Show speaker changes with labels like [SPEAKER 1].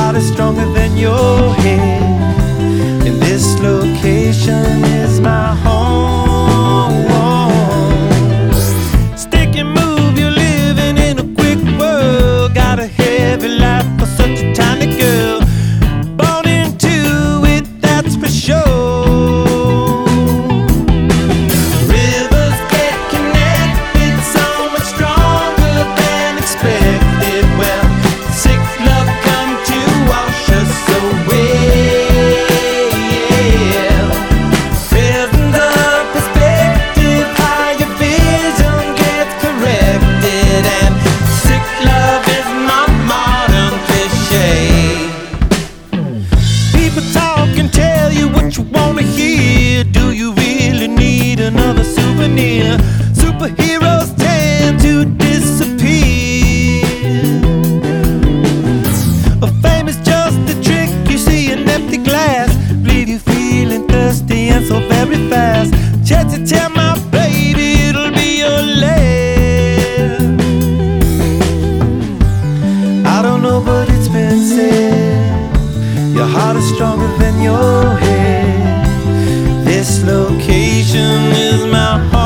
[SPEAKER 1] heart is stronger than your head, and this location is my home. Stick and move, you're living in a quick world. Got a heavy life for such a tiny girl. Born into it, that's for sure. Rivers get connected so much stronger than expected. Well, sick love come to wash us away. Present the perspective, how your vision gets corrected, and sick love is my modern cliche. People talk and tell you what you wanna hear. Do you really need another souvenir? Superheroes tend to disappear. Fame is just a trick, you see an empty glass, leave you feeling thirsty and so very fast. Chance to tell my baby it'll be your last. I don't know, but it's been said, your heart is stronger than your head. This location is my home.